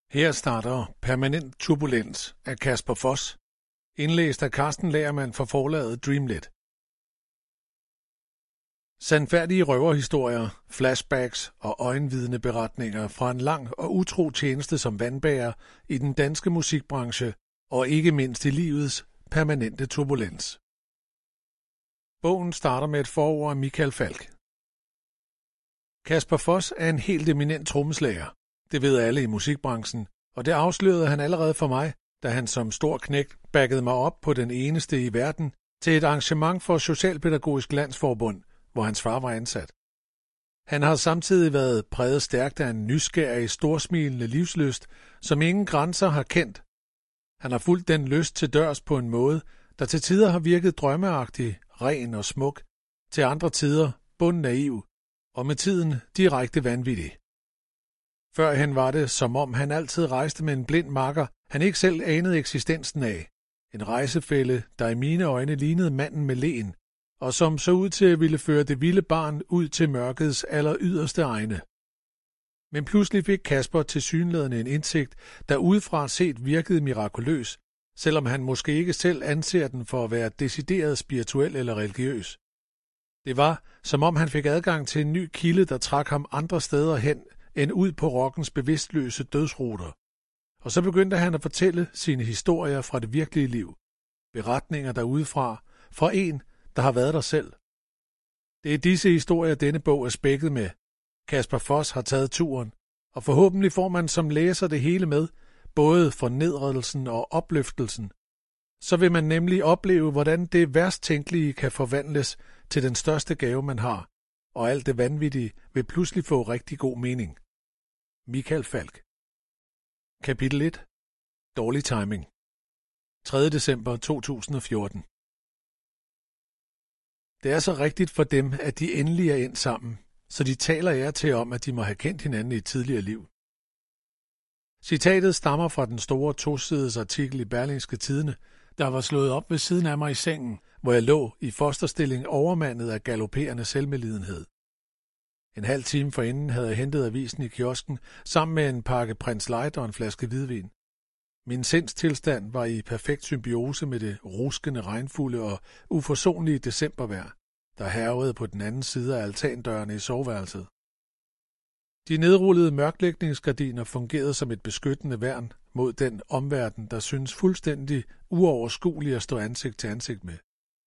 Her starter Permanent Turbulens af Kasper Foss, indlæst af Carsten Lagermann fra forlaget Dreamlet. Sandfærdige røverhistorier, flashbacks og øjenvidneberetninger fra en lang og utro tjeneste som vandbærer i den danske musikbranche og ikke mindst i livets permanente turbulens. Bogen starter med et forord af Michael Falch. Kasper Foss er en helt eminent trommeslager. Det ved alle i musikbranchen, og det afslørede han allerede for mig, da han som stor knægt backede mig op på den eneste i verden til et arrangement for Socialpædagogisk Landsforbund, hvor hans far var ansat. Han har samtidig været præget stærkt af en nysgerrig, storsmilende livslyst, som ingen grænser har kendt. Han har fulgt den lyst til dørs på en måde, der til tider har virket drømmeagtig, ren og smuk, til andre tider bundnaiv, og med tiden direkte vanvittig. Førhen var det, som om han altid rejste med en blind makker, han ikke selv anede eksistensen af. En rejsefælle, der i mine øjne lignede manden med leen, og som så ud til at ville føre det vilde barn ud til mørkets aller yderste egne. Men pludselig fik Kasper tilsyneladende en indsigt, der udefra set virkede mirakuløs, selvom han måske ikke selv anser den for at være decideret spirituel eller religiøs. Det var, som om han fik adgang til en ny kilde, der trak ham andre steder hen, end ud på rockens bevidstløse dødsruter. Og så begyndte han at fortælle sine historier fra det virkelige liv. Beretninger derudefra, fra en, der har været der selv. Det er disse historier, denne bog er spækket med. Kasper Foss har taget turen, og forhåbentlig får man som læser det hele med, både fornedrelsen og opløftelsen. Så vil man nemlig opleve, hvordan det værst tænkelige kan forvandles til den største gave, man har, og alt det vanvittige vil pludselig få rigtig god mening. Michael Falch. Kapitel 1. Dårlig timing. 3. december 2014. Det er så rigtigt for dem, at de endelig er endt sammen, så de taler jer til om, at de må have kendt hinanden i et tidligere liv. Citatet stammer fra den store tosides artikel i Berlingske Tidende, der var slået op ved siden af mig i sengen, hvor jeg lå i fosterstilling overmandet af galopperende selvmedlidenhed. En halv time forinden havde jeg hentet avisen i kiosken sammen med en pakke Prins Light og en flaske hvidvin. Min sindstilstand var i perfekt symbiose med det ruskende, regnfulde og uforsonlige decembervejr, der hærgede på den anden side af altandørene i soveværelset. De nedrullede mørklægningsgardiner fungerede som et beskyttende værn mod den omverden, der synes fuldstændig uoverskuelig at stå ansigt til ansigt med.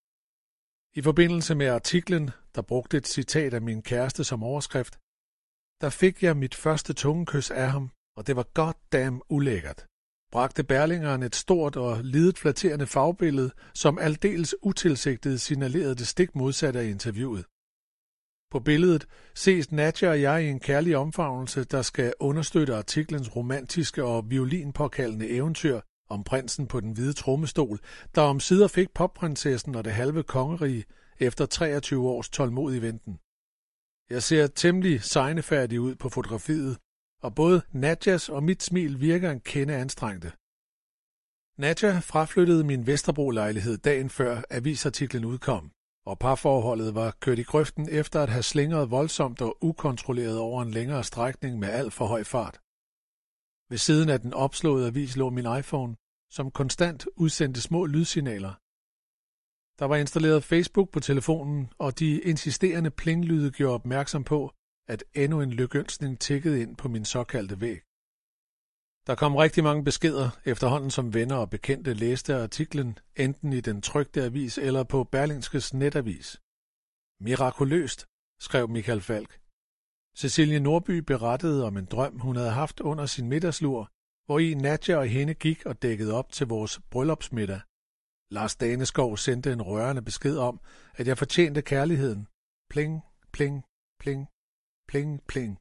I forbindelse med artiklen, der brugte et citat af min kæreste som overskrift, der fik jeg mit første tungekys af ham, og det var goddamn ulækkert. Bragte Berlingeren et stort og lidet flatterende fagbillede, som aldeles utilsigtet signalerede det stik modsatte af interviewet. På billedet ses Nadja og jeg i en kærlig omfavnelse, der skal understøtte artiklens romantiske og violinpåkaldende eventyr om prinsen på den hvide trommestol, der omsider fik popprinsessen og det halve kongerige efter 23 års tålmodig venten. Jeg ser temmelig segnefærdig ud på fotografiet, og både Nadjas og mit smil virker en kende anstrengte. Nadja fraflyttede min Vesterbro-lejlighed dagen før avisartiklen udkom, og parforholdet var kørt i grøften efter at have slingret voldsomt og ukontrolleret over en længere strækning med alt for høj fart. Ved siden af den opslåede avis lå min iPhone, som konstant udsendte små lydsignaler. Der var installeret Facebook på telefonen, og de insisterende plinglyde gjorde opmærksom på, at endnu en lykønskning tikkede ind på min såkaldte væg. Der kom rigtig mange beskeder efterhånden, som venner og bekendte læste artiklen, enten i den trykte avis eller på Berlingskes netavis. Mirakuløst, skrev Michael Falch. Cecilie Nordby berettede om en drøm, hun havde haft under sin middagslur, hvori Nadja og hende gik og dækkede op til vores bryllupsmiddag. Lars Daneskov sendte en rørende besked om, at jeg fortjente kærligheden. Pling, pling, pling, pling, pling.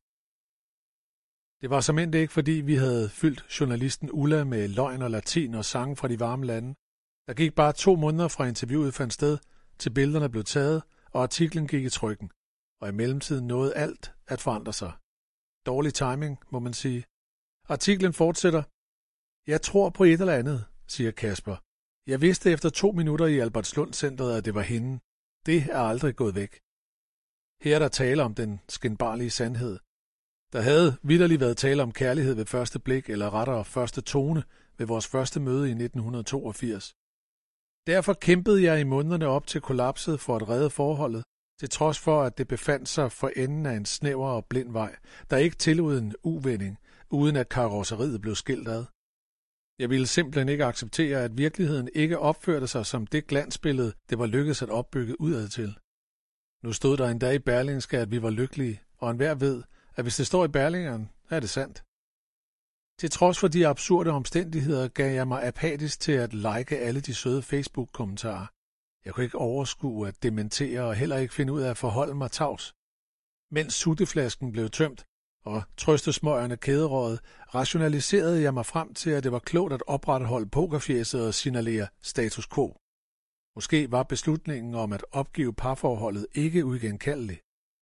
Det var såmænd ikke, fordi vi havde fyldt journalisten Ulla med løgn og latin og sange fra de varme lande. Der gik bare 2 måneder fra interviewet fandt sted, til billederne blev taget, og artiklen gik i trykken. Og i mellemtiden nåede alt at forandre sig. Dårlig timing, må man sige. Artiklen fortsætter. Jeg tror på et eller andet, siger Kasper. Jeg vidste efter 2 minutter i Albertslund Centret, at det var hende. Det er aldrig gået væk. Her er der tale om den skinbarlige sandhed. Der havde vitterligt været tale om kærlighed ved første blik, eller rettere første tone, ved vores første møde i 1982. Derfor kæmpede jeg i månederne op til kollapset for at redde forholdet, til trods for, at det befandt sig for enden af en snæver og blind vej, der ikke tillod en uvending, uden at karrosseriet blev skilt ad. Jeg ville simpelthen ikke acceptere, at virkeligheden ikke opførte sig som det glansbillede, det var lykkedes at opbygge udad til. Nu stod der endda i Berlingske, at vi var lykkelige, og enhver ved, at hvis det står i Berlingeren, er det sandt. Til trods for de absurde omstændigheder gav jeg mig apatisk til at like alle de søde Facebook-kommentarer. Jeg kunne ikke overskue at dementere og heller ikke finde ud af at forholde mig tavs. Mens sutteflasken blev tømt og trøstesmøgerne kæderøget, rationaliserede jeg mig frem til, at det var klogt at opretholde pokerfjæset og signalere status quo. Måske var beslutningen om at opgive parforholdet ikke uigenkaldelig.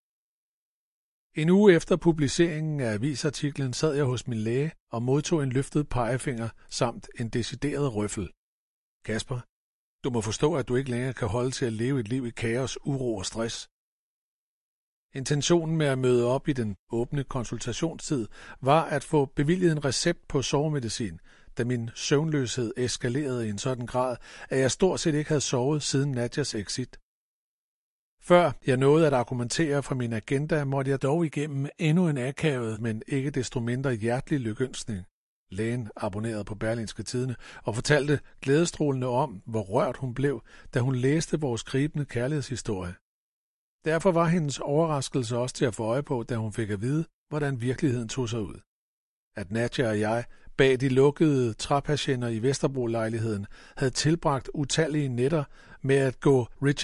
En uge efter publiceringen af avisartiklen sad jeg hos min læge og modtog en løftet pegefinger samt en decideret røffel. Kasper, du må forstå, at du ikke længere kan holde til at leve et liv i kaos, uro og stress. Intentionen med at møde op i den åbne konsultationstid var at få bevilget en recept på sovemedicin, da min søvnløshed eskalerede i en sådan grad, at jeg stort set ikke havde sovet siden Nadjas exit. Før jeg nåede at argumentere for min agenda, måtte jeg dog igennem endnu en akavet, men ikke desto mindre hjertelig lykønskning. Lægen abonnerede på Berlingske Tidende og fortalte glædestrålende om, hvor rørt hun blev, da hun læste vores gribende kærlighedshistorie. Derfor var hendes overraskelse også til at få øje på, da hun fik at vide, hvordan virkeligheden tog sig ud. At Nadja og jeg bag de lukkede træpatienter i Vesterbro-lejligheden havde tilbragt utallige nætter med at gå Richard